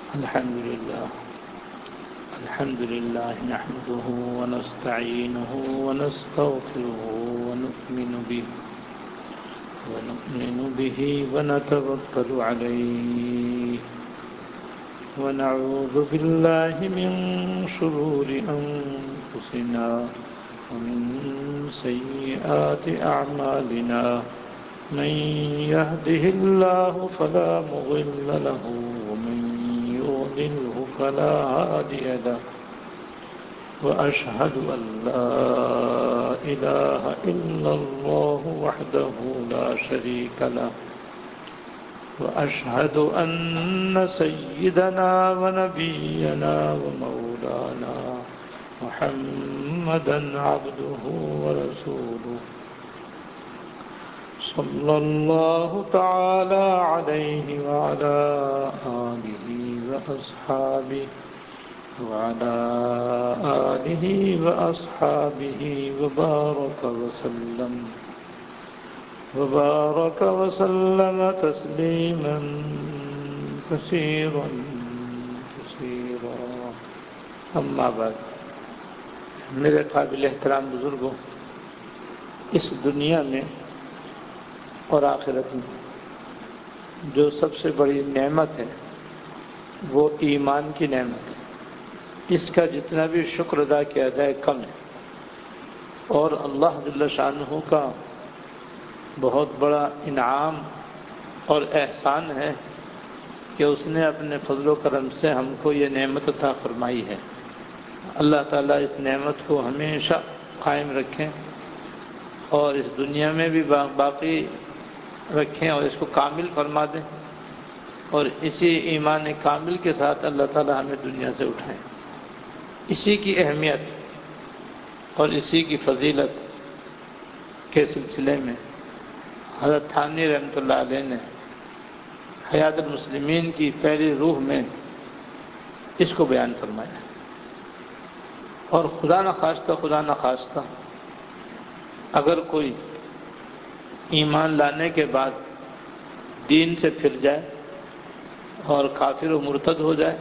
الحمد لله نحمده ونستعينه ونستغفره ونؤمن به ونتوكل عليه ونعوذ بالله من شرور أنفسنا ومن سيئات أعمالنا من يهده الله فلا مضل له ومن يضلله فلا هادي له وأشهد أن لا إله إلا الله وحده لا شريك له وأشهد أن سيدنا ونبينا ومولانا محمدا عبده ورسوله صلى الله تعالى عليه وعلى آله وأصحابه وبارك وسلم تسليما كثيرا أما بعد میرے قابل احترام بزرگوں، اس دنیا میں اور آخرت میں جو سب سے بڑی نعمت ہے وہ ایمان کی نعمت ہے۔ اس کا جتنا بھی شکر ادا کیا جائے کم ہے، اور اللہ جل شانہ کا بہت بڑا انعام اور احسان ہے کہ اس نے اپنے فضل و کرم سے ہم کو یہ نعمت عطا فرمائی ہے۔ اللہ تعالیٰ اس نعمت کو ہمیشہ قائم رکھیں اور اس دنیا میں بھی باقی رکھیں اور اس کو کامل فرما دیں، اور اسی ایمان کامل کے ساتھ اللہ تعالیٰ ہمیں دنیا سے اٹھائیں۔ اسی کی اہمیت اور اسی کی فضیلت کے سلسلے میں حضرت تھانوی رحمۃ اللہ علیہ نے حیات المسلمین کی پہلی روح میں اس کو بیان فرمایا، اور خدا نخواستہ اگر کوئی ایمان لانے کے بعد دین سے پھر جائے اور کافر و مرتد ہو جائے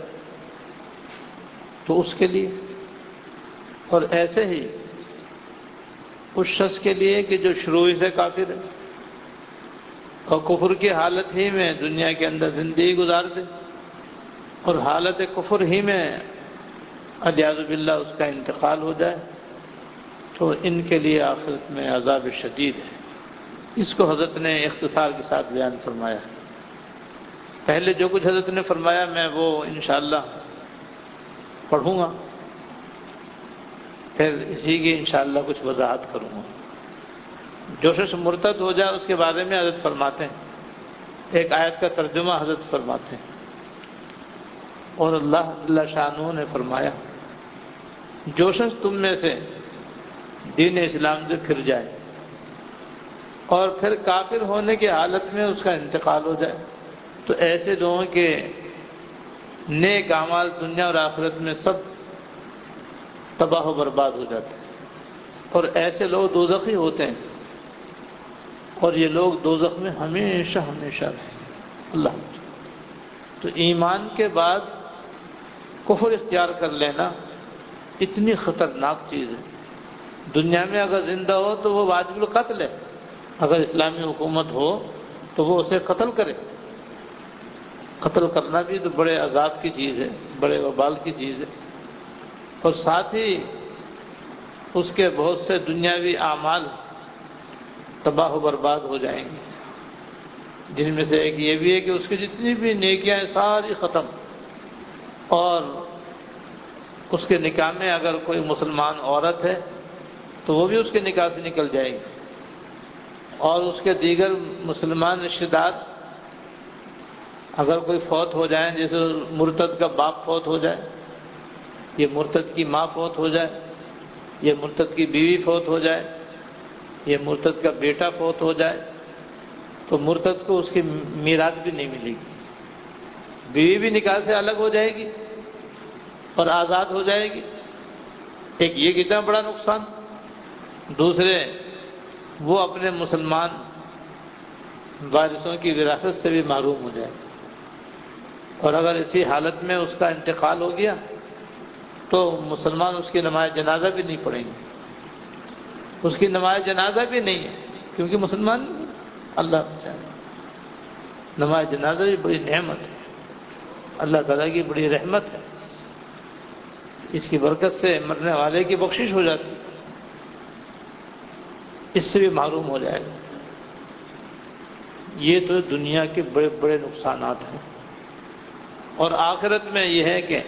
تو اس کے لیے، اور ایسے ہی اس شخص کے لیے کہ جو شروع سے کافر ہے اور کفر کی حالت ہی میں دنیا کے اندر زندگی گزار دے اور حالت کفر ہی میں الیاذ باللہ اس کا انتقال ہو جائے، تو ان کے لیے آخرت میں عذاب شدید ہے۔ اس کو حضرت نے اختصار کے ساتھ بیان فرمایا۔ پہلے جو کچھ حضرت نے فرمایا میں وہ انشاءاللہ پڑھوں گا، پھر اسی کی انشاءاللہ کچھ وضاحت کروں گا۔ جو شخص مرتد ہو جائے اس کے بارے میں حضرت فرماتے ہیں، ایک آیت کا ترجمہ حضرت فرماتے ہیں، اور اللہ جل شانہ نے فرمایا جو شخص تم میں سے دین اسلام سے پھر جائے اور پھر کافر ہونے کی حالت میں اس کا انتقال ہو جائے تو ایسے لوگوں کے نیک اعمال دنیا اور آخرت میں سب تباہ و برباد ہو جاتے ہیں، اور ایسے لوگ دوزخی ہوتے ہیں، اور یہ لوگ دوزخ میں ہمیشہ رہیں۔ اللہ، تو ایمان کے بعد کفر اختیار کر لینا اتنی خطرناک چیز ہے۔ دنیا میں اگر زندہ ہو تو وہ واجب القتل ہے، اگر اسلامی حکومت ہو تو وہ اسے قتل کرے۔ قتل کرنا بھی تو بڑے عذاب کی چیز ہے، بڑے وبال کی چیز ہے، اور ساتھ ہی اس کے بہت سے دنیاوی اعمال تباہ و برباد ہو جائیں گے، جن میں سے ایک یہ بھی ہے کہ اس کی جتنی بھی نیکیاں ہیں ساری ختم، اور اس کے نکاح میں اگر کوئی مسلمان عورت ہے تو وہ بھی اس کے نکاح سے نکل جائے گی، اور اس کے دیگر مسلمان رشتہ دار اگر کوئی فوت ہو جائیں، جیسے مرتد کا باپ فوت ہو جائے، یہ مرتد کی ماں فوت ہو جائے، یہ مرتد کی بیوی فوت ہو جائے، یہ مرتد کا بیٹا فوت ہو جائے، تو مرتد کو اس کی میراث بھی نہیں ملے گی، بیوی بھی نکاح سے الگ ہو جائے گی اور آزاد ہو جائے گی۔ ایک یہ کتنا بڑا نقصان، دوسرے وہ اپنے مسلمان وارثوں کی وراثت سے بھی محروم ہو جائے۔ اور اگر اسی حالت میں اس کا انتقال ہو گیا تو مسلمان اس کی نماز جنازہ بھی نہیں پڑھیں گے، اس کی نماز جنازہ بھی نہیں ہے، کیونکہ مسلمان اللہ بچائے۔ نماز جنازہ بھی بڑی نعمت ہے، اللہ تعالیٰ کی بڑی رحمت ہے، اس کی برکت سے مرنے والے کی بخشش ہو جاتی، اس سے بھی محروم ہو جائے گا۔ یہ تو دنیا کے بڑے بڑے نقصانات ہیں، اور آخرت میں یہ ہے کہ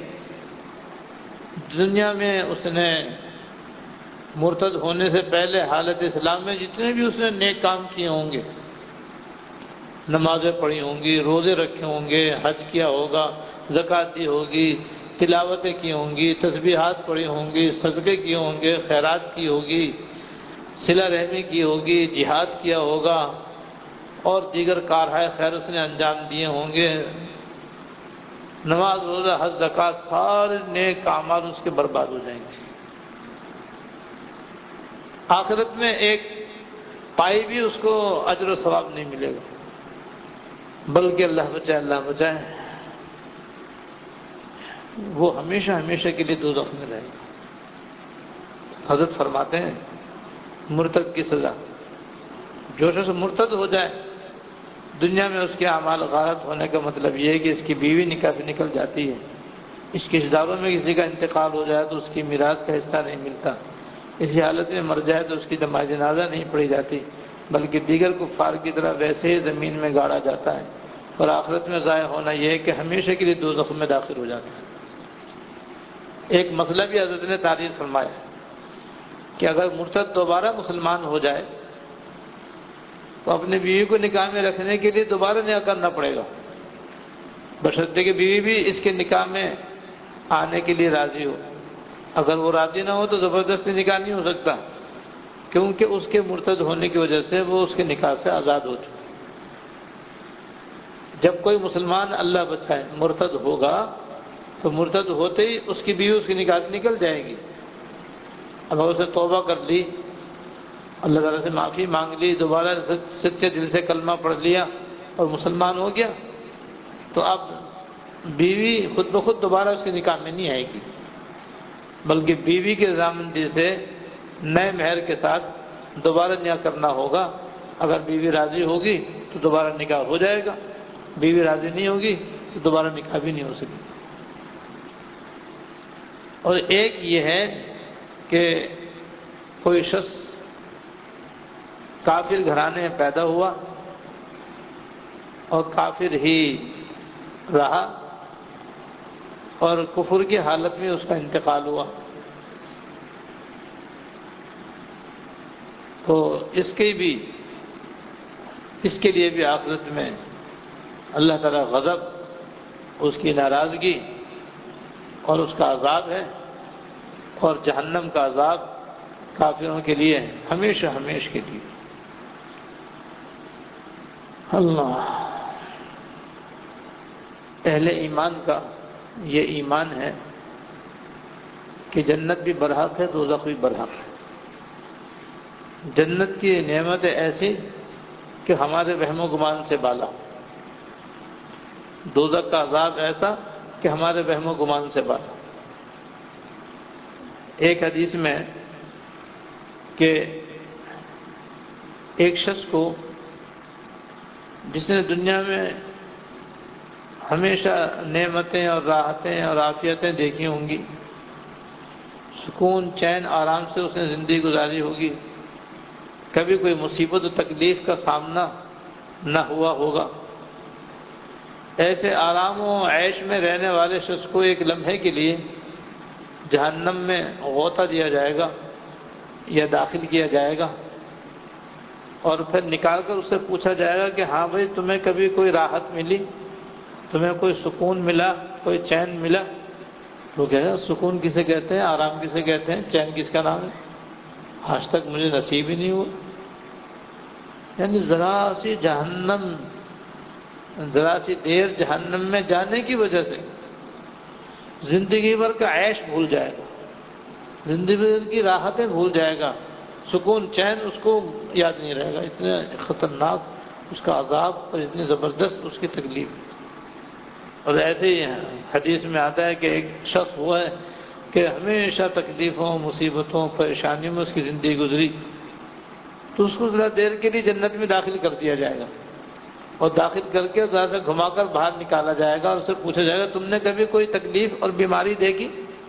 دنیا میں اس نے مرتد ہونے سے پہلے حالت اسلام میں جتنے بھی اس نے نیک کام کیے ہوں گے، نمازیں پڑھی ہوں گی، روزے رکھے ہوں گے، حج کیا ہوگا، زکوٰۃ دی ہوگی، تلاوتیں کی ہوں گی، تسبیحات پڑھی ہوں گی، صدقے کیے ہوں گے، خیرات کی ہوگی، صلہ رحمی کی ہوگی، جہاد کیا ہوگا، اور دیگر کارہائے خیر اس نے انجام دیے ہوں گے، نماز روزہ حج زکوٰۃ سارے نیک اعمال اس کے برباد ہو جائیں گے۔ آخرت میں ایک پائی بھی اس کو اجر و ثواب نہیں ملے گا، بلکہ اللہ بچائے وہ ہمیشہ ہمیشہ کے لیے دوزخ میں رہے گا۔ حضرت فرماتے ہیں مرتد کی سزا، جو شخص مرتد ہو جائے دنیا میں اس کے اعمال غارت ہونے کا مطلب یہ ہے کہ اس کی بیوی نکاح سے نکل جاتی ہے، اس کے رشتہ داروں میں کسی کا انتقال ہو جائے تو اس کی میراث کا حصہ نہیں ملتا، اسی حالت میں مر جائے تو اس کی نماز جنازہ نہیں پڑھی جاتی، بلکہ دیگر کفار کی طرح ویسے ہی زمین میں گاڑا جاتا ہے، اور آخرت میں ضائع ہونا یہ ہے کہ ہمیشہ کے لیے دوزخ میں داخل ہو جاتا ہے۔ ایک مسئلہ بھی حضرت نے تعریف فرمایا کہ اگر مرتد دوبارہ مسلمان ہو جائے تو اپنی بیوی کو نکاح میں رکھنے کے لیے دوبارہ نکاح کرنا پڑے گا، بشرطے کہ بیوی بھی اس کے نکاح میں آنے کے لیے راضی ہو۔ اگر وہ راضی نہ ہو تو زبردستی نکاح نہیں ہو سکتا، کیونکہ اس کے مرتد ہونے کی وجہ سے وہ اس کے نکاح سے آزاد ہو چکے۔ جب کوئی مسلمان اللہ بچائے مرتد ہوگا تو مرتد ہوتے ہی اس کی بیوی اس کی نکاح سے نکل جائے گی۔ اب اسے توبہ کر لی، اللہ تعالیٰ سے معافی مانگ لی، دوبارہ سچے دل سے کلمہ پڑھ لیا اور مسلمان ہو گیا، تو اب بیوی خود بخود دوبارہ اس کے نکاح میں نہیں آئے گی، بلکہ بیوی کے ضامندی سے نئے مہر کے ساتھ دوبارہ نکاح کرنا ہوگا۔ اگر بیوی راضی ہوگی تو دوبارہ نکاح ہو جائے گا، بیوی راضی نہیں ہوگی تو دوبارہ نکاح بھی نہیں ہو سکے۔ اور ایک یہ ہے کہ کوئی شخص کافر گھرانے میں پیدا ہوا اور کافر ہی رہا اور کفر کی حالت میں اس کا انتقال ہوا، تو اس کے لیے بھی آخرت میں اللہ تعالیٰ غضب، اس کی ناراضگی اور اس کا عذاب ہے، اور جہنم کا عذاب کافروں کے لیے ہمیشہ ہمیشہ کے لیے۔ اللہ، اہل ایمان کا یہ ایمان ہے کہ جنت بھی برحق ہے، دوزخ بھی برحق ہے۔ جنت کی نعمت ایسی کہ ہمارے وہم و گمان سے بالا، دوزخ کا عذاب ایسا کہ ہمارے وہم و گمان سے بالا۔ ایک حدیث میں کہ ایک شخص کو جس نے دنیا میں ہمیشہ نعمتیں اور راحتیں اور عافیتیں دیکھی ہوں گی، سکون چین آرام سے اس نے زندگی گزاری ہوگی، کبھی کوئی مصیبت و تکلیف کا سامنا نہ ہوا ہوگا، ایسے آرام و عیش میں رہنے والے شخص کو ایک لمحے کے لیے جہنم میں غوطہ دیا جائے گا یا داخل کیا جائے گا، اور پھر نکال کر اس سے پوچھا جائے گا کہ ہاں بھائی تمہیں کبھی کوئی راحت ملی، تمہیں کوئی سکون ملا، کوئی چین ملا؟ تو کہے گا سکون کسے کہتے ہیں، آرام کسے کہتے ہیں، چین کس کا نام ہے؟ آج تک مجھے نصیب ہی نہیں ہوا۔ یعنی ذرا سی دیر جہنم میں جانے کی وجہ سے زندگی بھر کا عیش بھول جائے گا، زندگی بھر کی راحتیں بھول جائے گا، سکون چین اس کو یاد نہیں رہے گا، اتنا خطرناک اس کا عذاب اور اتنی زبردست اس کی تکلیف۔ اور ایسے ہی حدیث میں آتا ہے کہ ایک شخص ہوا ہے کہ ہمیشہ تکلیفوں مصیبتوں پریشانیوں میں اس کی زندگی گزری، تو اس کو ذرا دیر کے لیے جنت میں داخل کر دیا جائے گا، اور داخل کر کے ذرا سے گھما کر باہر نکالا جائے گا، اور اس سے پوچھا جائے گا تم نے کبھی کوئی تکلیف اور بیماری دیکھی؟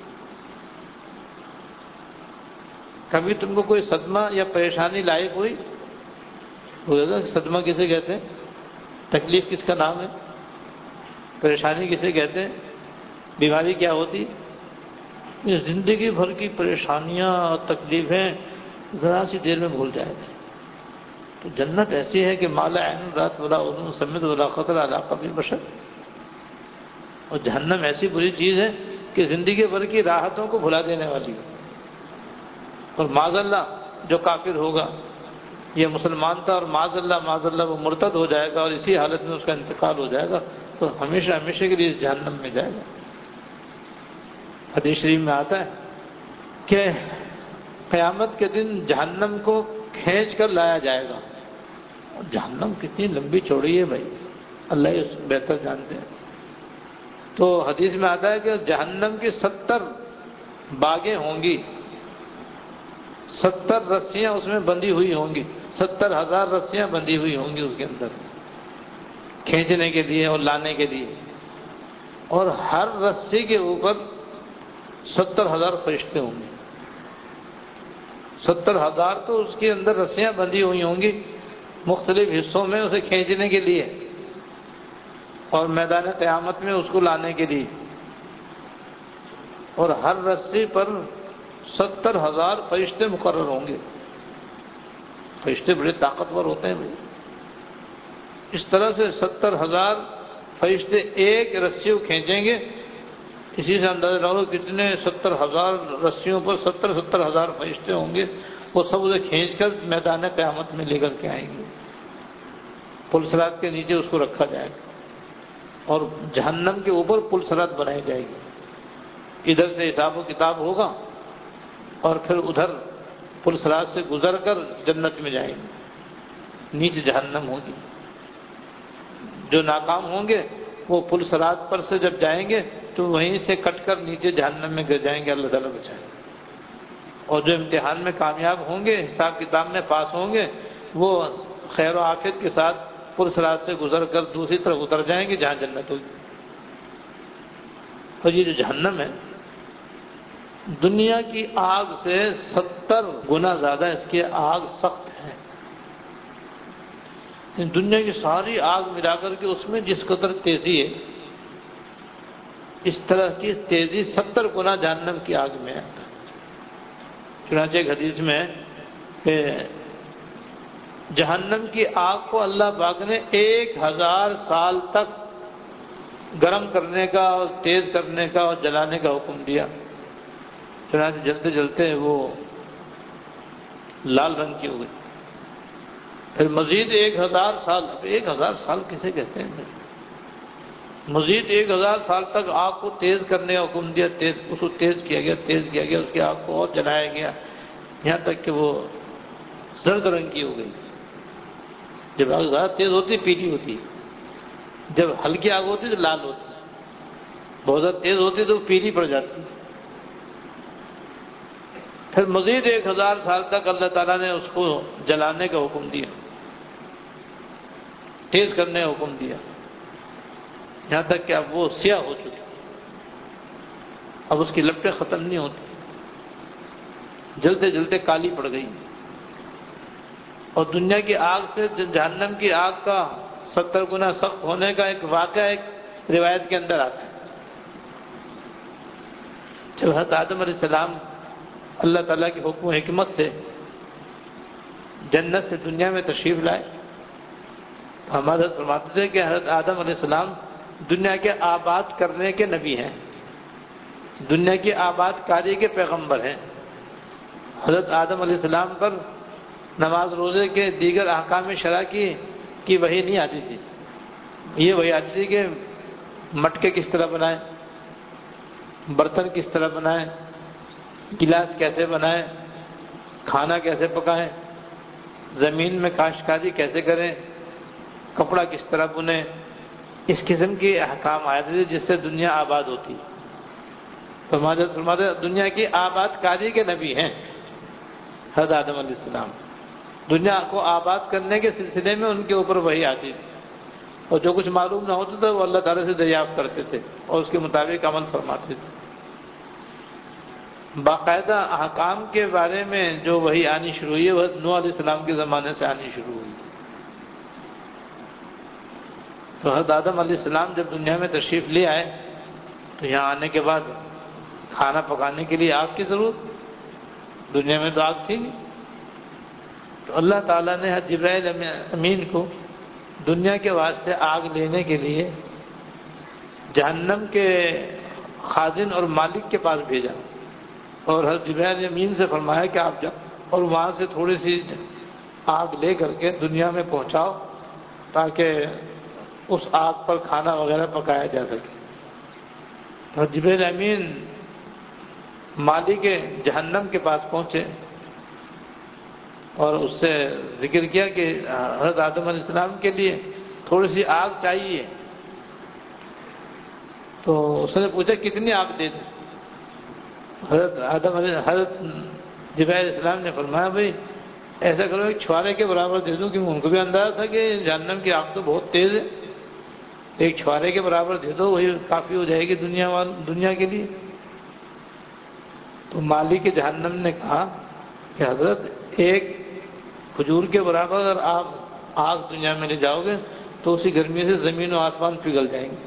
کبھی تم کو کوئی صدمہ یا پریشانی لاحق ہوئی؟ صدمہ کسے کہتے ہیں؟ تکلیف کس کا نام ہے؟ پریشانی کسے کہتے ہیں؟ بیماری کیا ہوتی؟ یہ زندگی بھر کی پریشانیاں اور تکلیفیں ذرا سی دیر میں بھول جائے گا۔ تو جنت ایسی ہے کہ مالا عین رات ولا اذن سمعت ولا خطر علی قلب بشر، اور جہنم ایسی بری چیز ہے کہ زندگی بھر کی راحتوں کو بھلا دینے والی ہے۔ اور معاذ اللہ جو کافر ہوگا، یہ مسلمان تھا اور معاذ اللہ وہ مرتد ہو جائے گا اور اسی حالت میں اس کا انتقال ہو جائے گا، تو ہمیشہ ہمیشہ کے لیے اس جہنم میں جائے گا۔ حدیث شریف میں آتا ہے کہ قیامت کے دن جہنم کو کھینچ کر لایا جائے گا، اور جہنم کتنی لمبی چوڑی ہے بھائی، اللہ ہی بہتر جانتے ہیں۔ تو حدیث میں آتا ہے کہ جہنم کی 70 باغیں ہوں گی، 70 رسیاں اس میں بندھی ہوئی ہوں گی، 70,000 رسیاں بندھی ہوئی ہوں گی اس کے اندر کھینچنے کے لیے اور لانے کے لیے، اور ہر رسی کے اوپر 70,000 فرشتے ہوں گے۔ 70,000 تو اس کے اندر رسیاں بندھی ہوئی ہوں گی مختلف حصوں میں اسے کھینچنے کے لیے اور میدان قیامت میں اس کو لانے کے لیے، اور ہر رسی پر 70,000 فرشتے مقرر ہوں گے۔ فرشتے بڑے طاقتور ہوتے ہیں بھائی، اس طرح سے 70,000 فرشتے ایک رسی کو کھینچیں گے، اسی سے اندازہ لگاؤ کتنے 70,000 رسیوں پر 70,000 فرشتے ہوں گے، وہ سب اسے کھینچ کر میدان قیامت میں لے کر کے آئیں گے، پل صراط کے نیچے اس کو رکھا جائے گا، اور جہنم کے اوپر پل صراط بنائی جائے گی، ادھر سے حساب و کتاب ہوگا اور پھر ادھر پل صراط سے گزر کر جنت میں جائیں گے، نیچے جہنم ہوگی۔ جو ناکام ہوں گے وہ پل صراط پر سے جب جائیں گے تو وہیں سے کٹ کر نیچے جہنم میں گر جائیں گے، اللہ تعالیٰ بچائے۔ اور جو امتحان میں کامیاب ہوں گے، حساب کتاب میں پاس ہوں گے، وہ خیر و عافیت کے ساتھ پل صراط سے گزر کر دوسری طرف اتر جائیں گے جہاں جنت ہوگی۔ اور یہ جو جہنم ہے دنیا کی آگ سے 70 گنا زیادہ اس کی آگ سخت ہے۔ دنیا کی ساری آگ ملا کر کے اس میں جس قدر تیزی ہے، اس طرح کی تیزی 70 گنا جہنم کی آگ میں ہے۔ چنانچہ ایک حدیث میں کہ جہنم کی آگ کو اللہ پاک نے 1000 سال تک گرم کرنے کا اور تیز کرنے کا اور جلانے کا حکم دیا، چنانچہ جلتے جلتے وہ لال رنگ کی ہو گئی۔ پھر مزید 1000 سال، 1000 سال کسے کہتے ہیں؟ مزید 1000 سال تک آگ کو تیز کرنے کا حکم دیا، اس کو تیز کیا گیا، اس کی آگ کو اور جلایا گیا، یہاں تک کہ وہ زرد رنگ کی ہو گئی۔ جب آگ زیادہ تیز ہوتی پیلی ہوتی، جب ہلکی آگ ہوتی تو لال ہوتی، بہت زیادہ تیز ہوتی تو پیلی پڑ جاتی۔ پھر مزید 1000 سال تک اللہ تعالیٰ نے اس کو جلانے کا حکم دیا، تیز کرنے کا حکم دیا، یہاں تک کہ اب وہ سیاہ ہو چکی، اب اس کی لپٹیں ختم نہیں ہوتی، جلتے جلتے کالی پڑ گئی۔ اور دنیا کی آگ سے جہنم کی آگ کا 70 گنا سخت ہونے کا ایک واقعہ ایک روایت کے اندر آتا ہے۔ جب حضرت آدم علیہ السلام اللہ تعالیٰ کی حکم و حکمت سے جنت سے دنیا میں تشریف لائے تو ہمارے حضرت فرماتے تھے کہ حضرت آدم علیہ السلام دنیا کے آباد کرنے کے نبی ہیں، دنیا کی آباد کاری کے پیغمبر ہیں۔ حضرت آدم علیہ السلام پر نماز روزے کے دیگر احکام شرع کی وحی نہیں آتی تھی، یہ وحی آتی تھی کہ مٹکے کس طرح بنائیں، برتن کس طرح بنائیں، گلاس کیسے بنائیں، کھانا کیسے پکائیں، زمین میں کاشتکاری کیسے کریں، کپڑا کس طرح بنیں، اس قسم کے احکام آئے تھے جس سے دنیا آباد ہوتی. فرماتے دنیا کی آباد کاری کے نبی ہیں حضرت آدم علیہ السلام. دنیا کو آباد کرنے کے سلسلے میں ان کے اوپر وحی آتی تھی، اور جو کچھ معلوم نہ ہوتا تھا وہ اللہ تعالیٰ سے دریافت کرتے تھے اور اس کے مطابق عمل فرماتے تھے. باقاعدہ احکام کے بارے میں جو وحی آنی شروع ہوئی ہے وہ نوح علیہ السلام کے زمانے سے آنی شروع ہوئی. تو حضرت آدم علیہ السلام جب دنیا میں تشریف لے آئے تو یہاں آنے کے بعد کھانا پکانے کے لیے آگ کی ضرورت، دنیا میں تو آگ تھی نہیں. تو اللہ تعالیٰ نے حضرت جبرائیل امین کو دنیا کے واسطے آگ لینے کے لیے جہنم کے خازن اور مالک کے پاس بھیجا، اور حضرت جبرائیل امین سے فرمایا کہ آپ جاؤ اور وہاں سے تھوڑی سی آگ لے کر کے دنیا میں پہنچاؤ تاکہ اس آگ پر کھانا وغیرہ پکایا جا سکے. تو جبرائیل امین مالک جہنم کے پاس پہنچے اور اس سے ذکر کیا کہ حضرت آدم علیہ السلام کے لیے تھوڑی سی آگ چاہیے. تو اس نے پوچھا کتنی آگ دے دیں؟ حضرت جبرائیل علیہ السلام نے فرمایا بھائی ایسا کرو ایک چھوارے کے برابر دے دوں، کیونکہ ان کو بھی اندازہ تھا کہ جہنم کی آگ تو بہت تیز ہے. ایک چھوارے کے برابر دے دو، وہی کافی ہو جائے گی دنیا کے لیے. تو مالک جہنم نے کہا کہ حضرت ایک کھجور کے برابر اگر آپ آگ دنیا میں لے جاؤ گے تو اسی گرمی سے زمین و آسمان پگھل جائیں گے،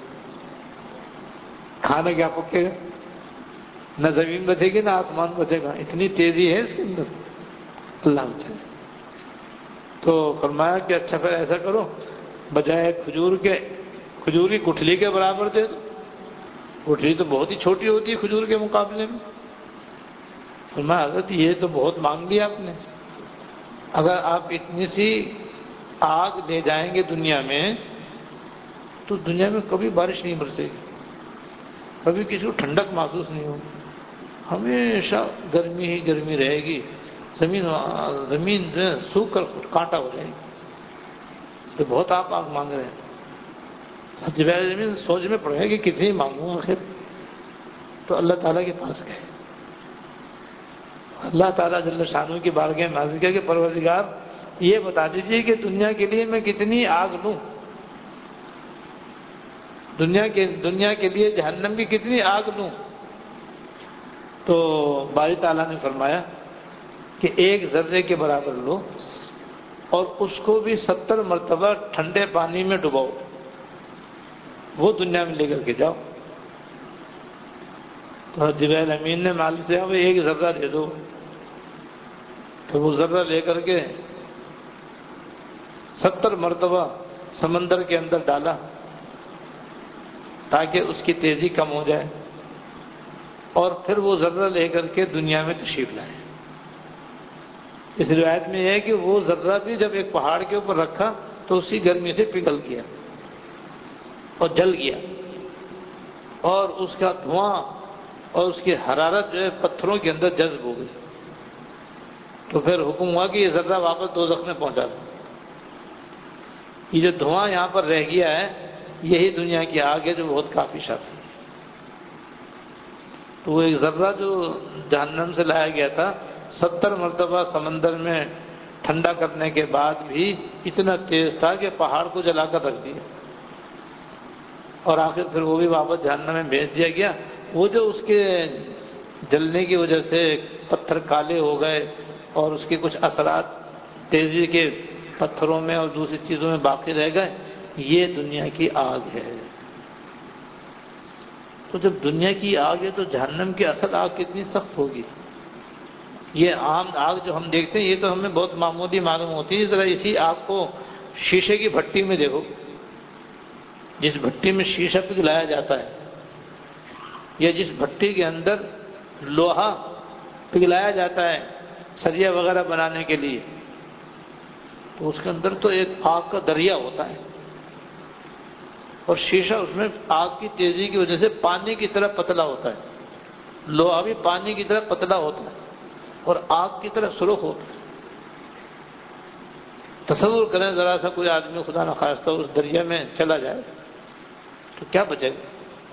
کھانا کیا پکے گا؟ نہ زمین بچے گی نہ آسمان بچے گا، اتنی تیزی ہے اس کے اندر. اللہ بچائے. تو فرمایا کہ اچھا پھر ایسا کرو، بجائے کھجور کی گٹھلی کے برابر دے دو. گٹھلی تو بہت ہی چھوٹی ہوتی ہے کھجور کے مقابلے میں. فرمایا حضرت یہ تو بہت مانگ لیا آپ نے، اگر آپ اتنی سی آگ لے جائیں گے دنیا میں تو دنیا میں کبھی بارش نہیں برسے گی، کبھی کسی کو ٹھنڈک محسوس نہیں ہوگی، ہمیشہ گرمی ہی گرمی رہے گی، زمین سوکھ کر کانٹا ہو جائے گی. تو بہت آپ آگ مانگ رہے ہیں. جبرائیل امین سوچ میں پڑ گئے کہ کتنی مانگوں آخر. تو اللہ تعالیٰ کے پاس گئے. اللہ تعالیٰ جل شانہ کی بارگاہ میں عرض کیا کہ پروردگار یہ بتا دیجیے کہ دنیا کے لیے میں کتنی آگ لوں، دنیا کے لیے جہنم کی کتنی آگ لوں. تو باری تعالیٰ نے فرمایا کہ ایک ذرے کے برابر لو اور اس کو بھی 70 مرتبہ ٹھنڈے پانی میں ڈباؤ، وہ دنیا میں لے کر کے جاؤ. تو جبرائیل امین نے مالک سے کہا ایک ذرہ دے دو. تو وہ ذرہ لے کر کے 70 مرتبہ سمندر کے اندر ڈالا تاکہ اس کی تیزی کم ہو جائے، اور پھر وہ ذرہ لے کر کے دنیا میں تشریف لائے. اس روایت میں یہ ہے کہ وہ ذرہ بھی جب ایک پہاڑ کے اوپر رکھا تو اسی گرمی سے پگھل گیا اور جل گیا، اور اس کا دھواں اور اس کی حرارت جو ہے پتھروں کے اندر جذب ہو گئی. تو پھر حکم ہوا کہ یہ ذرہ واپس دوزخ میں پہنچا دو. یہ جو دھواں یہاں پر رہ گیا ہے یہی دنیا کی آگ ہے جو بہت کافی شافی ہے. تو وہ ایک ذرہ جو جہنم سے لایا گیا تھا 70 مرتبہ سمندر میں ٹھنڈا کرنے کے بعد بھی اتنا تیز تھا کہ پہاڑ کو جلا کر رکھ دیا، اور آخر پھر وہ بھی واپس جہنم میں بھیج دیا گیا. وہ جو اس کے جلنے کی وجہ سے پتھر کالے ہو گئے اور اس کے کچھ اثرات تیزی کے پتھروں میں اور دوسری چیزوں میں باقی رہ گئے، یہ دنیا کی آگ ہے. تو جب دنیا کی آگ ہے تو جہنم کی اصل آگ کتنی سخت ہوگی. یہ عام آگ جو ہم دیکھتے ہیں یہ تو ہمیں بہت معمولی معلوم ہوتی ہے. ذرا اسی آگ کو شیشے کی بھٹی میں دیکھو، جس بھٹی میں شیشہ پگھلایا جاتا ہے یا جس بھٹی کے اندر لوہا پگھلایا جاتا ہے سریا وغیرہ بنانے کے لیے، تو اس کے اندر تو ایک آگ کا دریا ہوتا ہے، اور شیشہ اس میں آگ کی تیزی کی وجہ سے پانی کی طرح پتلا ہوتا ہے. لوہا بھی پانی کی طرح پتلا ہوتا ہے اور آگ کی طرح سرخ ہوتا ہے. تصور کریں ذرا سا کوئی آدمی خدا نخواستہ اس دریا میں چلا جائے تو کیا بچے گا؟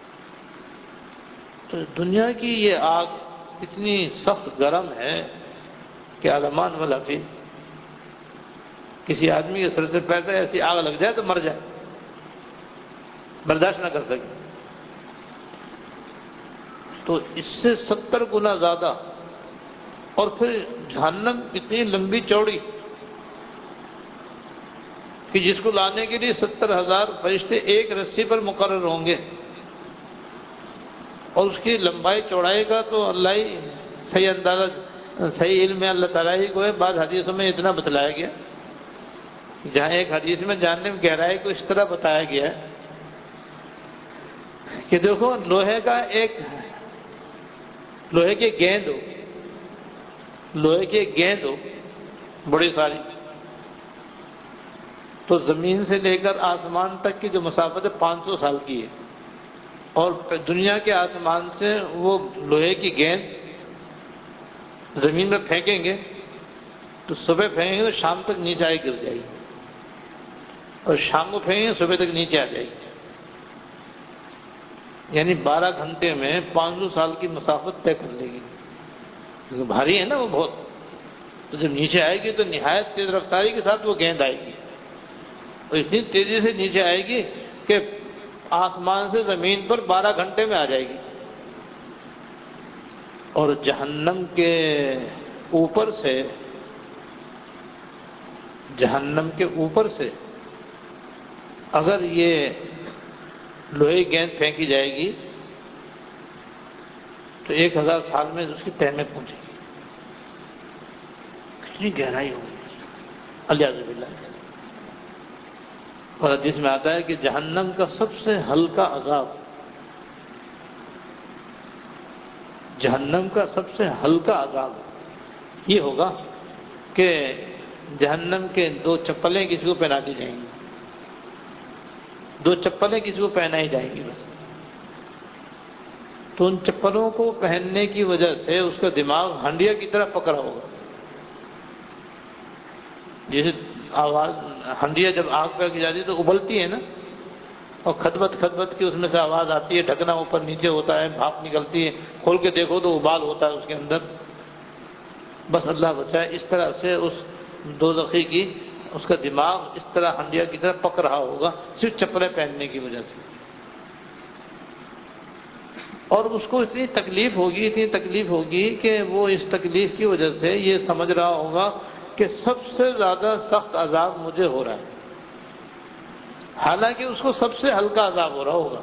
تو دنیا کی یہ آگ اتنی سخت گرم ہے کہ علمان والحفیظ، کسی آدمی کے سر سے پیر تک ایسی آگ لگ جائے تو مر جائے، برداشت نہ کر سکے۔ تو اس سے 70 گنا زیادہ، اور پھر جہنم اتنی لمبی چوڑی کہ جس کو لانے کے لیے 70,000 فرشتے ایک رسی پر مقرر ہوں گے، اور اس کی لمبائی چوڑائی کا تو اللہ ہی صحیح اندازہ، صحیح علم ہے اللہ تعالیٰ ہی کو ہے۔ بعض حدیثوں میں اتنا بتلایا گیا، جہاں ایک حدیث میں جہنم کی گہرائی کو اس طرح بتایا گیا ہے کہ دیکھو لوہے کی گیند ہو، لوہے کی ایک گیند ہو بڑی ساری، تو زمین سے لے کر آسمان تک کی جو مسافت ہے 500 سال کی ہے، اور دنیا کے آسمان سے وہ لوہے کی گیند زمین میں پھینکیں گے تو صبح پھینکیں گے تو شام تک نیچے آئی گر جائے گی، اور شام کو پھینکیں گے صبح تک نیچے آ جائے گی، یعنی 12 گھنٹے میں 500 سال کی مسافت طے کر لے گی، کیونکہ بھاری ہے نا وہ بہت۔ تو جب نیچے آئے گی تو نہایت تیز رفتاری کے ساتھ وہ گیند آئے گی، اور اتنی تیزی سے نیچے آئے گی کہ آسمان سے زمین پر 12 گھنٹے میں آ جائے گی۔ اور جہنم کے اوپر سے اگر یہ لوہے گیند پھینکی جائے گی تو 1000 سال میں اس کی تہ میں پہنچے گی، کتنی گہرائی ہوگی، الیاذ باللہ۔ اور حدیث میں آتا ہے کہ جہنم کا سب سے ہلکا عذاب، جہنم کا سب سے ہلکا عذاب یہ ہوگا کہ جہنم کے 2 چپلیں کسی کو پہنا دی جائیں گی، 2 چپلیں کسی کو پہنائی جائیں گی بس۔ تو ان چپلوں کو پہننے کی وجہ سے اس کا دماغ ہنڈیا کی طرح پکڑا ہوگا، جیسے آواز ہنڈیا جب آگ پہ کی جاتی ہے تو ابلتی ہے نا، اور کھدبت کی اس میں سے آواز آتی ہے، ڈھکنا اوپر نیچے ہوتا ہے، بھاپ نکلتی ہے، کھول کے دیکھو تو ابال ہوتا ہے اس کے اندر، بس اللہ بچائے۔ اس طرح سے اس دوزخی کی اس کا دماغ اس طرح ہنڈیا کی طرح پک رہا ہوگا، صرف چپلیں پہننے کی وجہ سے، اور اس کو اتنی تکلیف ہوگی کہ وہ اس تکلیف کی وجہ سے یہ سمجھ رہا ہوگا کہ سب سے زیادہ سخت عذاب مجھے ہو رہا ہے، حالانکہ اس کو سب سے ہلکا عذاب ہو رہا ہوگا۔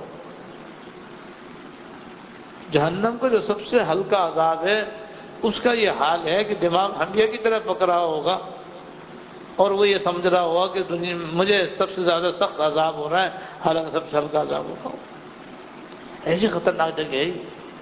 جہنم کا جو سب سے ہلکا عذاب ہے اس کا یہ حال ہے کہ دماغ ہنڈیا کی طرح پک رہا ہوگا، اور وہ یہ سمجھ رہا ہوگا کہ دنیا مجھے سب سے زیادہ سخت عذاب ہو رہا ہے، حالانکہ سب سے ہلکا عذاب ہو رہا ہوگا۔ ایسی خطرناک جگہ ہے۔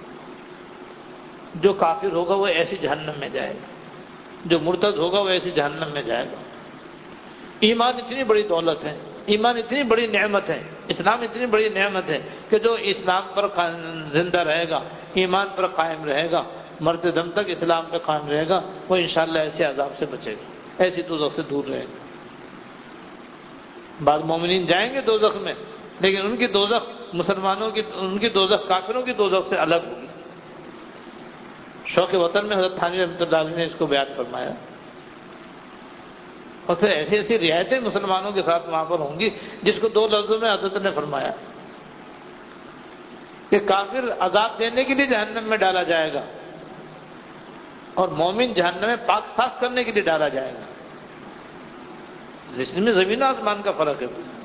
جو کافر ہوگا وہ ایسی جہنم میں جائے گا، جو مرتد ہوگا وہ ایسی جہنم میں جائے گا۔ ایمان اتنی بڑی دولت ہے، ایمان اتنی بڑی نعمت ہے، اسلام اتنی بڑی نعمت ہے کہ جو اسلام پر زندہ رہے گا، ایمان پر قائم رہے گا، مرتے دم تک اسلام پہ قائم رہے گا، وہ انشاءاللہ ایسے عذاب سے بچے گا، ایسی دوزخ سے دور رہے گا۔ بعض مومنین جائیں گے دوزخ میں، لیکن ان کی دوزخ مسلمانوں کی، ان کی دوزخ کافروں کی دوزخ سے الگ ہوگی۔ شوق وطن میں حضرت تھانوی رحمۃ اللہ علیہ نے اس کو بیان فرمایا، اور پھر ایسی ایسی رعایتیں مسلمانوں کے ساتھ وہاں پر ہوں گی جس کو 2 لفظوں میں حضرت نے فرمایا کہ کافر عذاب دینے کے لیے جہنم میں ڈالا جائے گا، اور مومن جہنم میں پاک صاف کرنے کے لیے ڈالا جائے گا۔ جس میں زمین و آسمان کا فرق ہے۔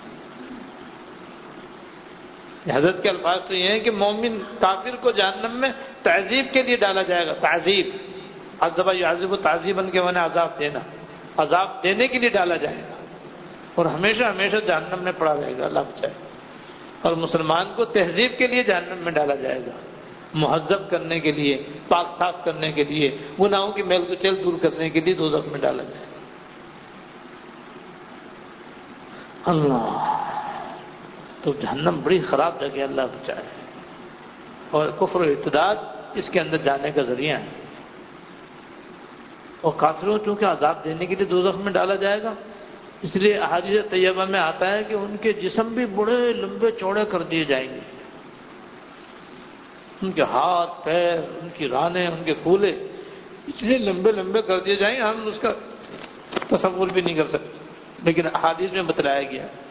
حضرت کے الفاظ تو یہ ہیں کہ مومن کافر کو جہنم میں تعذیب کے لیے ڈالا جائے گا، تعذیب، عذب یعذب تعذیباً کے معنی عذاب دینا، عذاب دینے کے لیے ڈالا جائے گا، اور ہمیشہ ہمیشہ جہنم میں پڑا رہے گا، اللہ بچائے۔ اور مسلمان کو تہذیب کے لیے جہنم میں ڈالا جائے گا، مہذب کرنے کے لیے، پاک صاف کرنے کے لیے، گناہوں کی میل کچیل دور کرنے کے لیے دوزخ میں ڈالا جائے گا۔ اللہ، تو جہنم بڑی خراب جگہ، اللہ بچائے، اور کفر و ارتداد اس کے اندر جانے کا ذریعہ ہے۔ اور کافروں چونکہ عذاب دینے کے لیے دوزخ میں ڈالا جائے گا، اس لیے احادیث طیبہ میں آتا ہے کہ ان کے جسم بھی بڑے لمبے چوڑے کر دیے جائیں گے، ان کے ہاتھ پیر، ان کی رانیں، ان کے کھولے اتنے لمبے لمبے کر دیے جائیں گے ہم اس کا تصور بھی نہیں کر سکتے، لیکن احادیث میں بتلایا گیا ہے۔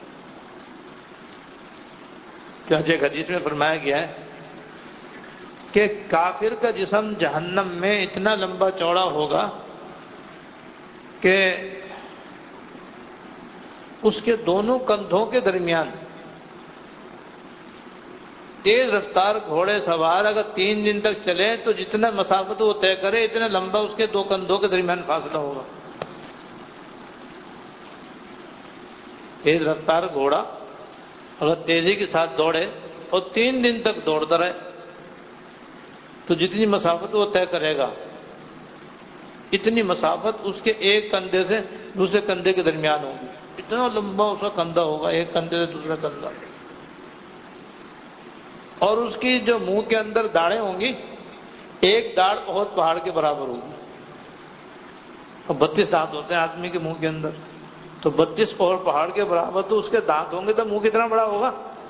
ایک حدیث میں فرمایا گیا ہے کہ کافر کا جسم جہنم میں اتنا لمبا چوڑا ہوگا کہ اس کے دونوں کندھوں کے درمیان تیز رفتار گھوڑے سوار اگر 3 دن تک چلے تو جتنا مسافت وہ طے کرے اتنا لمبا اس کے 2 کندھوں کے درمیان فاصلہ ہوگا۔ تیز رفتار گھوڑا اگر تیزی کے ساتھ دوڑے اور 3 دن تک دوڑتا رہے تو جتنی مسافت وہ طے کرے گا اتنی مسافت اس کے ایک کندھے سے دوسرے کندھے کے درمیان ہوگی، اتنا لمبا اس کا کندھا ہوگا ایک کندھے سے دوسرا کندھا۔ اور اس کی جو منہ کے اندر داڑیں ہوں گی، ایک داڑ بہت پہاڑ کے برابر ہوگی، اور 32 دانت ہوتے ہیں آدمی کے منہ کے اندر، تو 32 اور پہاڑ کے برابر تو اس کے دانت ہوں گے تو منہ کتنا بڑا ہوگا،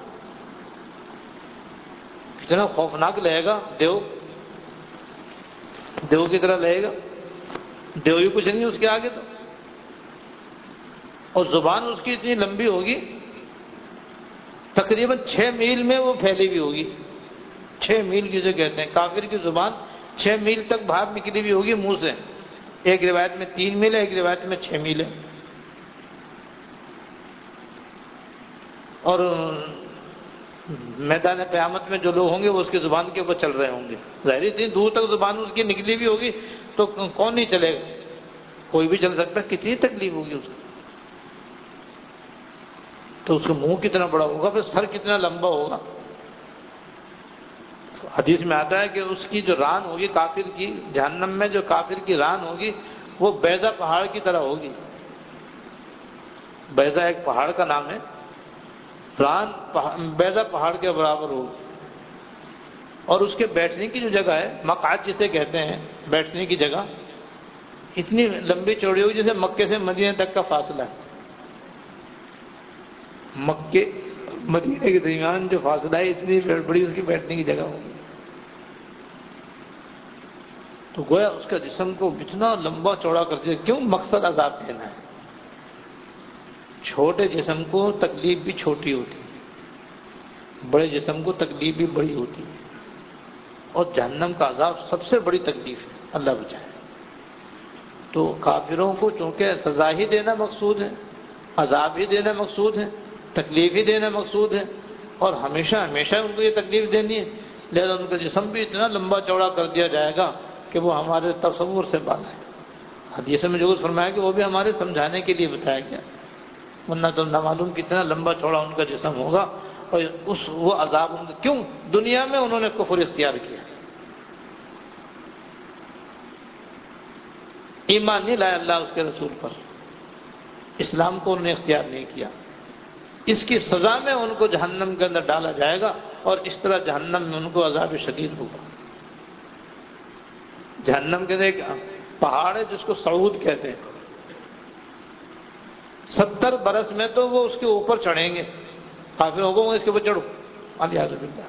کتنا خوفناک لگے گا، دیو کی طرح لگے گا، دیو ہی کچھ نہیں اس کے آگے تو۔ اور زبان اس کی اتنی لمبی ہوگی تقریباً 6 میل میں وہ پھیلی ہوئی ہوگی، 6 میل کی جو کہتے ہیں، کافر کی زبان 6 میل تک باہر نکلی ہوئی ہوگی منہ سے، ایک روایت میں 3 میل ہے، ایک روایت میں 6 میل ہے۔ اور میدان قیامت میں جو لوگ ہوں گے وہ اس کی زبان کے اوپر چل رہے ہوں گے، ظاہر اتنی دور تک زبان اس کی نکلی ہوئی ہوگی تو کون نہیں چلے گا، کوئی بھی چل سکتا، کتنی تکلیف ہوگی اس کو، تو اس کا منہ کتنا بڑا ہوگا، پھر سر کتنا لمبا ہوگا۔ حدیث میں آتا ہے کہ اس کی جو ران ہوگی کافر کی، جہنم میں جو کافر کی ران ہوگی وہ بیضہ پہاڑ کی طرح ہوگی۔ بیضہ ایک پہاڑ کا نام ہے، ران بیضہ پہاڑ کے برابر ہوگی، اور اس کے بیٹھنے کی جو جگہ ہے، مقعد جسے کہتے ہیں بیٹھنے کی جگہ، اتنی لمبی چوڑی ہوگی جیسے مکے سے مدینے تک کا فاصلہ ہے، مکے مدینے کے درمیان جو فاصلہ ہے اتنی بڑی اس کی بیٹھنے کی جگہ ہوگی۔ تو گویا اس کا جسم کو اتنا لمبا چوڑا کر دیا، کیوں؟ مقصد عذاب دینا ہے۔ چھوٹے جسم کو تکلیف بھی چھوٹی ہوتی ہے، بڑے جسم کو تکلیف بھی بڑی ہوتی ہے، اور جہنم کا عذاب سب سے بڑی تکلیف ہے، اللہ بچائے۔ تو کافروں کو چونکہ سزا ہی دینا مقصود ہے، عذاب ہی دینا مقصود ہے، تکلیف ہی دینا مقصود ہے، اور ہمیشہ ہمیشہ ان کو یہ تکلیف دینی ہے، لہذا ان کا جسم بھی اتنا لمبا چوڑا کر دیا جائے گا کہ وہ ہمارے تصور سے بالا ہے۔ حدیث میں جو کچھ فرمایا کہ وہ بھی ہمارے سمجھانے کے لیے بتایا گیا، ورنہ تو نہ معلوم کتنا لمبا چوڑا ان کا جسم ہوگا، اور وہ عذاب ان کا، کیوں؟ دنیا میں انہوں نے کفر اختیار کیا، ایمان نہیں لایا اللہ اس کے رسول پر، اسلام کو انہوں نے اختیار نہیں کیا، اس کی سزا میں ان کو جہنم کے اندر ڈالا جائے گا، اور اس طرح جہنم میں ان کو عذاب شدید ہوگا۔ جہنم کے اندر ایک پہاڑ ہے جس کو صعود کہتے ہیں، 70 برس میں تو وہ اس کے اوپر چڑھیں گے، کافر ہوگا اس کے اوپر چڑھو، الیاذ باللہ،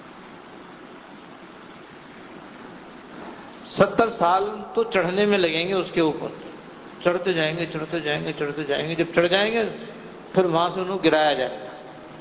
70 سال تو چڑھنے میں لگیں گے اس کے اوپر، چڑھتے جائیں گے چڑھتے جائیں گے چڑھتے جائیں گے، جب چڑھ جائیں گے پھر وہاں سے انہوں کو گرایا جائے گا،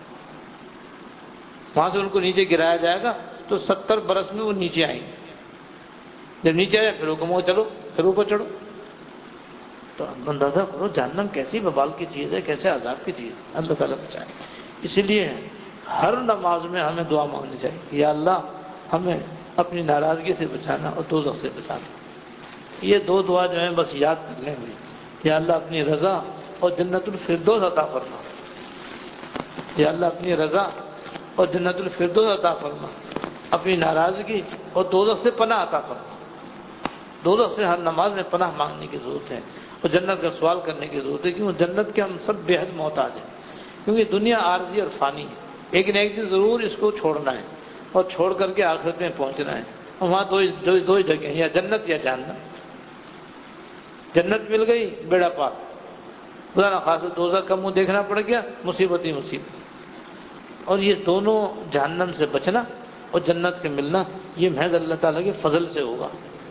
وہاں سے ان کو نیچے گرایا جائے گا، تو 70 برس میں وہ نیچے آئیں گے، جب نیچے آئے پھر حکم ہو چلو، پھر اوپر چڑھو۔ تو اندازہ کرو جہنم کیسی ببال کی چیز ہے، کیسے عذاب کی چیز ہے، اللہ تعالیٰ بچائے۔ اسی لیے ہر نماز میں ہمیں دعا مانگنی چاہیے، یا اللہ ہمیں اپنی ناراضگی سے بچانا اور دوزخ سے بچانا۔ یہ 2 دعا جو ہیں بس یاد کر لیں گے، یا اللہ اپنی رضا اور جنت الفردوس عطا فرما، یا اللہ اپنی رضا اور جنت الفردوس عطا فرما، اپنی ناراضگی اور دوزخ سے پناہ عطا فرما۔ دوزخ سے ہر نماز میں پناہ مانگنے کی ضرورت ہے، اور جنت کا سوال کرنے کی ضرورت ہے، کیونکہ جنت کے ہم سب بے حد محتاج ہیں، کیونکہ دنیا عارضی اور فانی ہے، ایک نہ ایک دن ضرور اس کو چھوڑنا ہے، اور چھوڑ کر کے آخرت میں پہنچنا ہے، اور وہاں دو ہی جگہ ہیں، یا جنت یا جہنم۔ جنت مل گئی بیڑا پار، خدا نہ خاص دوزخ کا منہ دیکھنا پڑ گیا، مصیبت ہی مصیبت۔ اور یہ دونوں جہنم سے بچنا اور جنت کے ملنا یہ محض اللہ تعالیٰ کے فضل سے ہوگا۔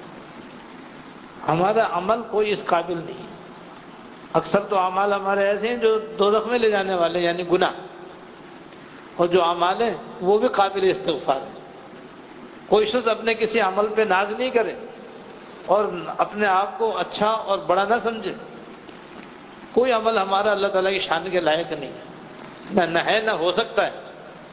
ہمارا عمل کوئی اس قابل نہیں ہے۔ اکثر تو اعمال ہمارے ایسے ہیں جو دوزخ میں لے جانے والے یعنی گناہ، اور جو اعمال ہیں وہ بھی قابل استغفار ہیں۔ کوئی شخص اپنے کسی عمل پہ ناز نہیں کرے اور اپنے آپ کو اچھا اور بڑا نہ سمجھے۔ کوئی عمل ہمارا اللہ تعالیٰ کی شان کے لائق نہیں ہے، نہ ہے نہ ہو سکتا ہے۔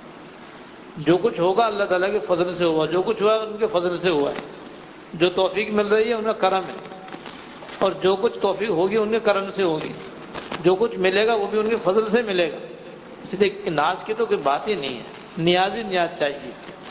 جو کچھ ہوگا اللہ تعالیٰ کے فضل سے ہوا، جو کچھ ہوا ان کے فضل سے ہوا ہے۔ جو توفیق مل رہی ہے ان کا کرم ہے، اور جو کچھ توفیق ہوگی ان کے کرم سے ہوگی، جو کچھ ملے گا وہ بھی ان کے فضل سے ملے گا۔ اس لیے ناز کی تو کوئی بات ہی نہیں ہے۔ نیاز ہی نیاز چاہیے،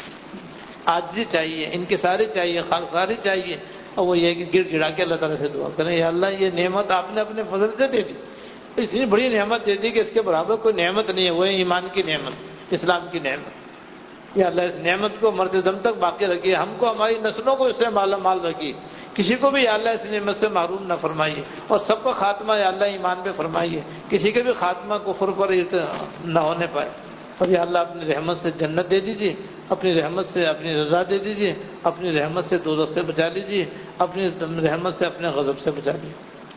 عاجزی چاہیے، انکساری چاہیے، خاکساری چاہیے، اور وہ یہ کہ گر گڑا کے اللہ تعالیٰ سے دعا کریں، یا اللہ یہ نعمت آپ نے اپنے فضل سے دے دی، اتنی بڑی نعمت دے دی کہ اس کے برابر کوئی نعمت نہیں ہے، وہ ہے ایمان کی نعمت، اسلام کی نعمت۔ یا اللہ اس نعمت کو مرتے دم تک باقی رکھیے، ہم کو ہماری نسلوں کو اس سے مالا مال رکھیے، کسی کو بھی یا اللہ اس نعمت سے محروم نہ فرمائیے، اور سب کا خاتمہ یا اللہ ایمان پہ فرمائیے، کسی کے بھی خاتمہ کفر پر نہ ہونے پائے۔ اور یا اللہ اپنی رحمت سے جنت دے دیجیے، اپنی رحمت سے اپنی رضا دے دیجیے، اپنی رحمت سے دوزخ سے بچا لیجیے، اپنی رحمت سے اپنے غضب سے بچا لیجیے۔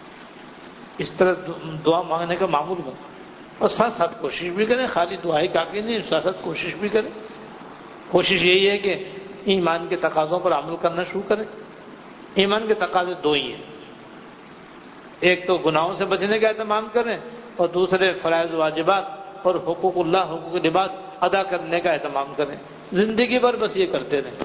اس طرح دعا مانگنے کا معمول بنا، اور ساتھ ساتھ کوشش بھی کریں، خالی دعائیں کافی نہیں، ساتھ ساتھ کوشش بھی کریں۔ کوشش یہی ہے کہ ایمان کے تقاضوں پر عمل کرنا شروع کریں۔ ایمان کے تقاضے دو ہی ہیں، ایک تو گناہوں سے بچنے کا اہتمام کریں، اور دوسرے فرائض واجبات اور حقوق اللہ، حقوق العباد ادا کرنے کا اہتمام کریں۔ زندگی بھر بس یہ کرتے رہیں،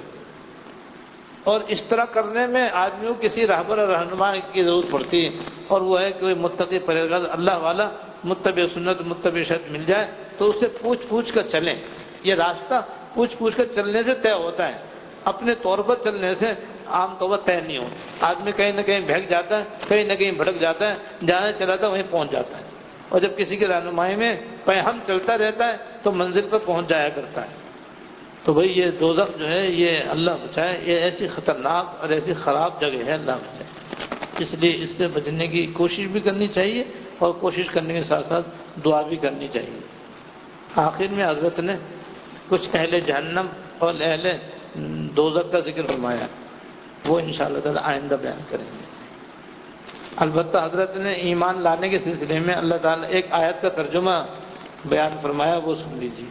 اور اس طرح کرنے میں آدمی کو کسی رہبر اور رہنما کی ضرورت پڑتی ہے، اور وہ ہے کہ کوئی متقی پرہیزگار اللہ والا متبع سنت متبع شریعت مل جائے تو اس سے پوچھ کر چلیں۔ یہ راستہ پوچھ کر چلنے سے طے ہوتا ہے، اپنے طور پر چلنے سے عام طور پر طے نہیں ہوتا۔ آدمی کہیں نہ کہیں بہک جاتا ہے، کہیں نہ کہیں بھٹک جاتا ہے، جانا چلاتا ہے وہیں پہنچ جاتا ہے، اور جب کسی کی رہنمائی میں پیہم چلتا رہتا ہے تو منزل پر پہنچ جایا کرتا ہے۔ تو بھئی یہ دوزخ جو ہے یہ اللہ بچائے، یہ ایسی خطرناک اور ایسی خراب جگہ ہے، اللہ بچائے۔ اس لیے اس سے بچنے کی کوشش بھی کرنی چاہیے، اور کوشش کرنے کے ساتھ ساتھ دعا بھی کرنی چاہیے۔ آخر میں حضرت نے کچھ اہل جہنم اور اہل دوزخ کا ذکر فرمایا، وہ انشاءاللہ تعالی آئندہ بیان کریں گے۔ البتہ حضرت نے ایمان لانے کے سلسلے میں اللہ تعالیٰ ایک آیت کا ترجمہ بیان فرمایا، وہ سن لیجیے۔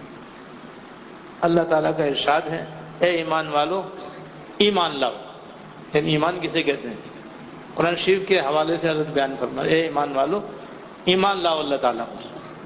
اللہ تعالیٰ کا ارشاد ہے، اے ایمان والو ایمان لاؤ، یعنی ایمان کسے کہتے ہیں؟ قرآن شریف کے حوالے سے حضرت بیان فرمایا، اے ایمان والو ایمان لاؤ اللہ تعالیٰ پر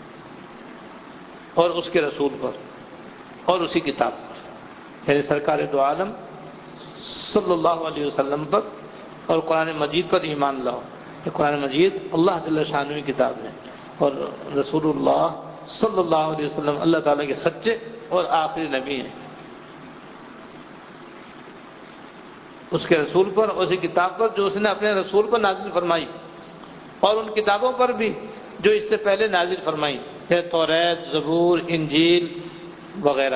اور اس کے رسول پر اور اسی کتاب پر، یعنی سرکار دو عالم صلی اللہ علیہ وسلم پر اور قرآن مجید پر ایمان لاؤ۔ یہ قرآن مجید اللہ جل شانہ کی کتاب ہے، اور رسول اللہ صلی اللہ علیہ وسلم اللہ تعالیٰ کے سچے اور آخری نبی ہیں۔ اس کے رسول پر اور اسی کتاب پر جو اس نے اپنے رسول پر نازل فرمائی، اور ان کتابوں پر بھی جو اس سے پہلے نازل فرمائی، جیسے توریت، زبور، انجیل وغیرہ۔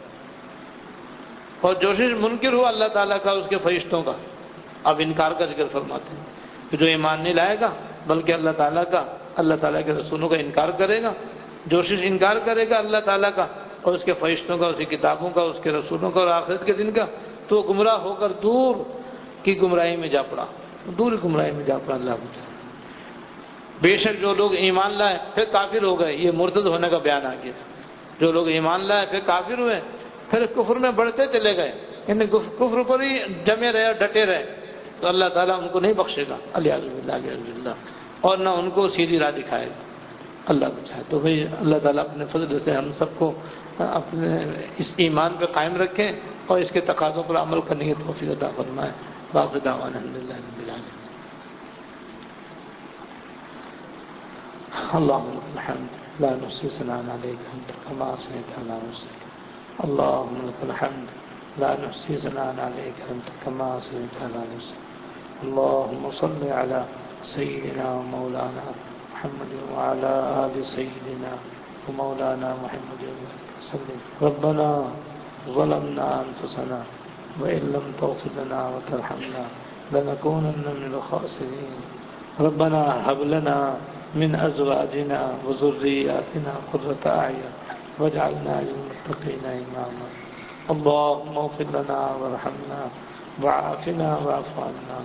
اور جو شخص منکر ہوا اللہ تعالیٰ کا، اس کے فرشتوں کا، اب انکار کا ذکر فرماتے ہیں کہ جو ایمان نہیں لائے گا بلکہ اللہ تعالیٰ کا، اللہ تعالیٰ کے رسولوں کا انکار کرے گا، جو شخص انکار کرے گا اللہ تعالیٰ کا اور اس کے فرشتوں کا، اس کی کتابوں کا، اس کے رسولوں کا اور آخرت کے دن کا، تو گمراہ ہو کر دور کی گمراہی میں جا پڑا، دور گمراہی میں جا پڑا۔ اللہ بچائے۔ بے شک جو لوگ ایمان لائے پھر کافر ہو گئے، یہ مرتد ہونے کا بیان آ گیا۔ جو لوگ ایمان لائے پھر کافر ہوئے، پھر کفر میں بڑھتے چلے گئے، یعنی کفر پر ہی جمے رہے اور ڈٹے رہے، تو اللہ تعالیٰ ان کو نہیں بخشے گا، الیاذ باللہ الیاذ باللہ، اور نہ ان کو سیدھی راہ دکھائے گا۔ اللہ بچائے۔ تو بھئی اللہ تعالیٰ اپنے فضل سے ہم سب کو اپنے اس ایمان پہ قائم رکھیں اور اس کے تقاضوں پر عمل کرنے کی توفیق عطا فرمائے۔ باقی دعوانا الحمدللہ رب العالمین۔ اللهم لك الحمد لا نحصي ثناء عليك أنت كما أثنيت على نفسك، اللهم لك الحمد لا نحصي ثناء عليك أنت كما أثنيت على نفسك، اللهم صل على سيدنا ومولانا محمد وعلى آل سيدنا ومولانا محمد وسلم۔ ربنا ظلمنا أنفسنا وإن لم تغفر لنا وترحمنا لنكونن من الخاسرين، ربنا هب لنا من ازواجنا وذرياتنا قرة اعين واجعلنا للمتقين اماما اللهم اغفر لنا وارحمنا وعافنا واعف عنا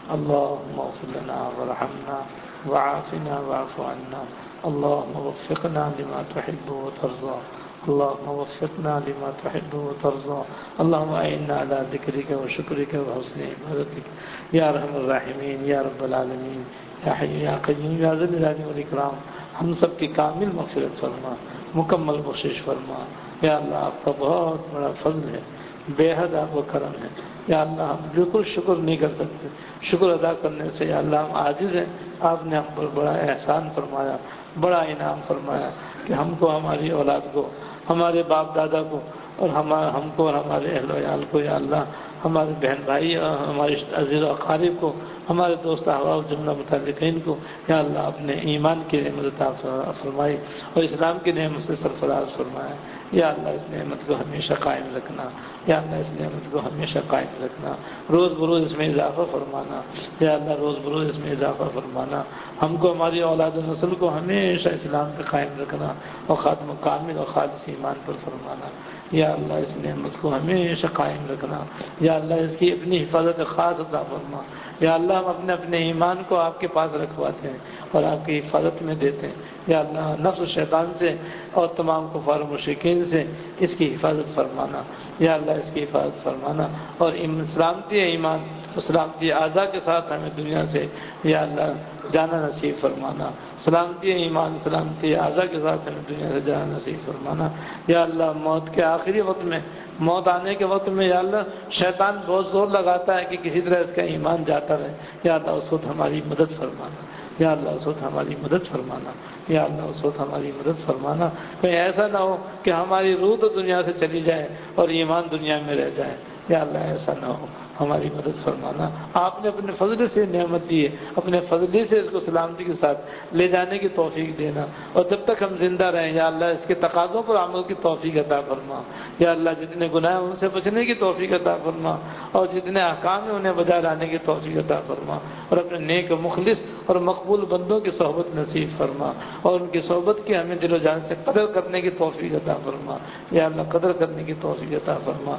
اللهم اغفر لنا وارحمنا وعافنا واعف عنا اللهم وفقنا لما تحب وترضى اللهم وفقنا لما تحب وترضى اللهم اعنا على ذكرك وشكرك وحسن عبادتك یا ارحم الراحمین یا رب العالمین یا حی یا قیوم یا ذی الجلال والاکرام ہم سب کی کامل مغفرت فرما مکمل بخشش فرما یا اللہ آپ کا بہت بڑا فضل ہے بے حد آپ کا کرم ہے یا اللہ ہم بالکل شکر نہیں کر سکتے شکر ادا کرنے سے یا اللہ ہم عاجز ہیں آپ نے ہم پر بڑا احسان فرمایا بڑا انعام فرمایا کہ ہم کو ہماری اولاد کو ہمارے باپ دادا کو اور ہم کو اور ہمارے اہل و عیال کو یا اللہ ہمارے بہن بھائی اور ہمارے عزیز و اقارب کو ہمارے دوست احباب جملہ متعلقین کو یا اللہ اپنے ایمان کی نعمت عطا فرمائی اور اسلام کی نعمت سے سرفراز فرمایا یا اللہ اس نعمت کو ہمیشہ قائم رکھنا یا اللہ اس نعمت کو ہمیشہ قائم رکھنا روز بروز اس میں اضافہ فرمانا یا اللہ روز بروز اس میں اضافہ فرمانا ہم کو ہماری اولاد و نسل کو ہمیشہ اسلام پہ قائم رکھنا اور خاتم کامل اور خالص ایمان پر فرمانا یا اللہ اس نعمت کو ہمیشہ قائم رکھنا یا اللہ اس کی اپنی حفاظت خاص عطا فرما یا اللہ ہم اپنے ایمان کو آپ کے پاس رکھواتے ہیں اور آپ کی حفاظت میں دیتے ہیں یا اللہ نفس و شیطان سے اور تمام کفار و مشرکین سے اس کی حفاظت فرمانا یا اللہ اس کی حفاظت فرمانا اور سلامتی ایمان اور سلامتی اعضاء کے ساتھ ہمیں دنیا سے یا اللہ جانا نصیب فرمانا سلامتی ایمان سلامتی اعضاء کے ساتھ ہمیں دنیا سے جانا نصیب فرمانا یا اللہ موت کے آخری وقت میں موت آنے کے وقت میں یا اللہ شیطان بہت زور لگاتا ہے کہ کسی طرح اس کا ایمان جاتا رہے یا اللہ اس وقت ہماری مدد فرمانا یا اللہ اس وقت ہماری مدد فرمانا یا اللہ اس وقت ہماری مدد فرمانا کہیں ایسا نہ ہو کہ ہماری روح تو دنیا سے چلی جائے اور ایمان دنیا میں رہ جائے یا اللہ ایسا نہ ہو ہماری مدد فرمانا آپ نے اپنے فضل سے نعمت دی ہے اپنے فضل سے اس کو سلامتی کے ساتھ لے جانے کی توفیق دینا اور جب تک ہم زندہ رہیں یا اللہ اس کے تقاضوں پر عمل کی توفیق عطا فرما یا اللہ جتنے گناہ ہیں ان سے بچنے کی توفیق عطا فرما اور جتنے احکام ہیں انہیں بجا لانے کی توفیق عطا فرما اور اپنے نیک و مخلص اور مقبول بندوں کی صحبت نصیب فرما اور ان کی صحبت کی ہمیں دل و جان سے قدر کرنے کی توفیق عطا فرما یا اللہ قدر کرنے کی توفیق عطا فرما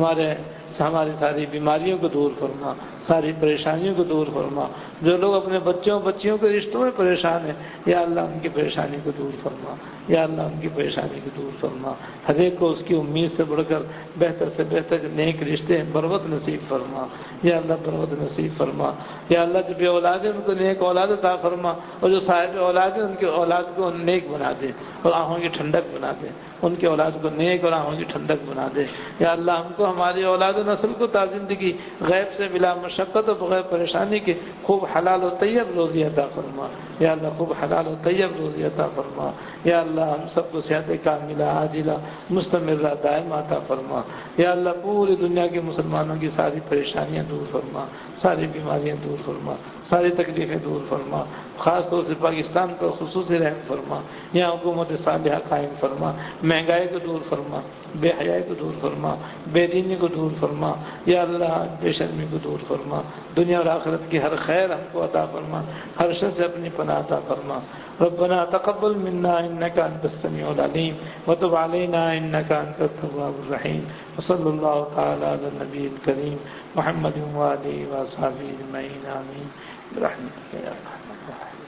ہماری ساری بیماریوں کو دور فرما ساری پریشانیوں کو دور فرما جو لوگ اپنے بچیوں کے رشتوں میں پریشان ہیں یا اللہ ان کی پریشانی کو دور فرما یا اللہ ان کی پریشانی کو دور فرما ہر ایک کو اس کی امید سے بڑھ کر بہتر سے بہتر نیک رشتے بروت نصیب فرما یا اللہ بروت نصیب فرما یا اللہ جو بے اولاد ہے ان کو نیک اولاد عطا فرما اور جو صاحب اولاد ہے ان کی اولاد کو نیک بنا دے اور آنکھوں کی ٹھنڈک بنا دے ان کی اولاد کو نیک اور آنکھوں کی ٹھنڈک بنا دے یا اللہ ہم کو ہماری اولاد و نسل کو تا زندگی غیب سے بلا مشقت و بغیر پریشانی کے خوب حلال و طیب روزی عطا فرما یا اللہ خوب حلال و طیب روزی عطا فرما یا اللہ ہم سب کو صحت کاملہ عاجلہ مستمرہ دائمہ عطا فرما یا اللہ پوری دنیا کے مسلمانوں کی ساری پریشانیاں دور فرما ساری بیماریاں دور فرما ساری تکلیفیں دور فرما خاص طور سے پاکستان پر خصوصی رحم فرما یہاں حکومت صالحہ قائم فرما مہنگائی کو دور فرما بے حیائی کو دور فرما بے دینی کو دور فرما یا اللہ بے شرمی کو دور فرما دنیا اور آخرت کی ہر خیر ہم کو عطا فرما ہر شر سے اپنی پناہ عطا فرما ربنا تقبل منا انك انت السميع العليم وتب علينا انك انت التواب الرحيم وصلى الله تعالى على النبي الكريم محمد وآله وصحبه اجمعين آمين برحمتك يا ارحم الراحمين.